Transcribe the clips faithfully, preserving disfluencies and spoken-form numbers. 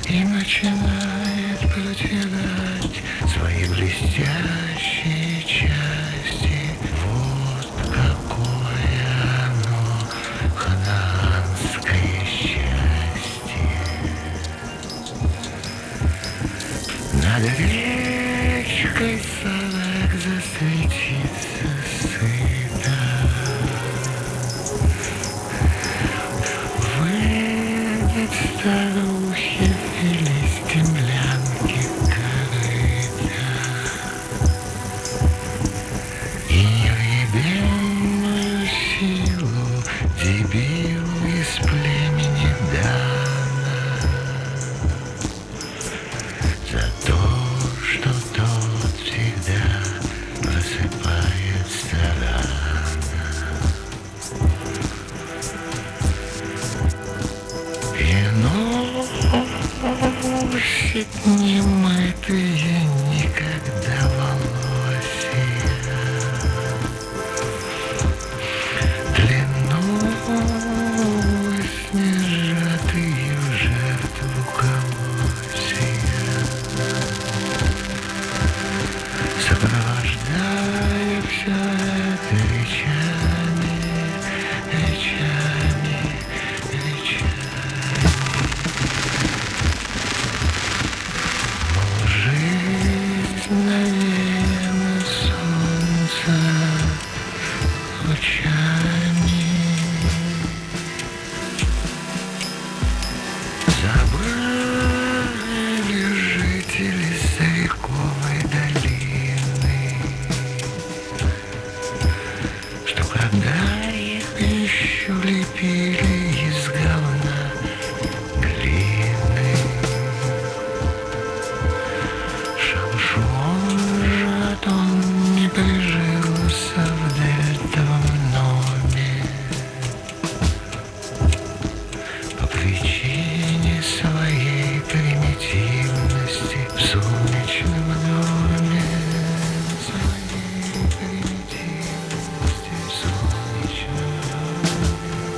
И начинает протирать свои блестящие части. Вот какое оно, ханаанское счастье. Над речкой Салак засветится сыто. Выйдет старухи филистимлянки корыто. И неведомую силу дебилу из племени Дана за то, что тот всегда просыпается рано. И носит немытые никогда волосья, длиною снижатые в жертву колосья, сопровождая все это речами, речами, речами. Мол, жизнь навеяна солнца лучами. Забыли жители Стариковой долины, что когда их еще лепили из говна глины, Шамшон же он не прижился в дельтовом доме по причине своей примитивности в солнечном доме, своей примитивности в солнечном доме.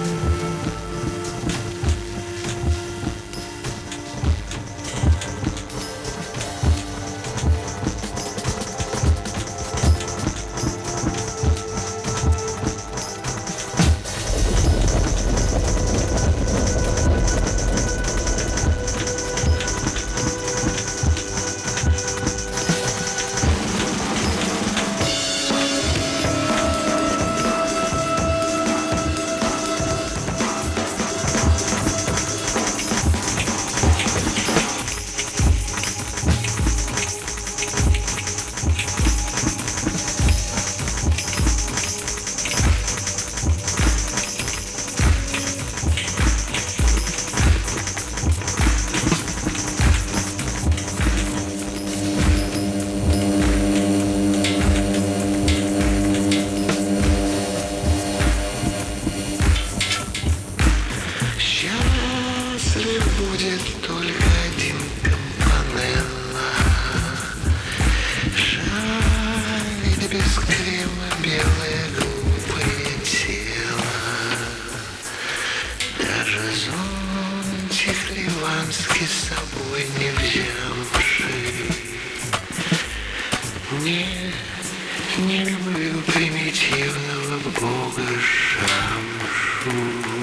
Счастлив будет только один Кампанелла. Шарит без крема белое глупое тело. Даже зонтик ливанский с собой не взявший. Не, не люблю примитивного бога Шамшу.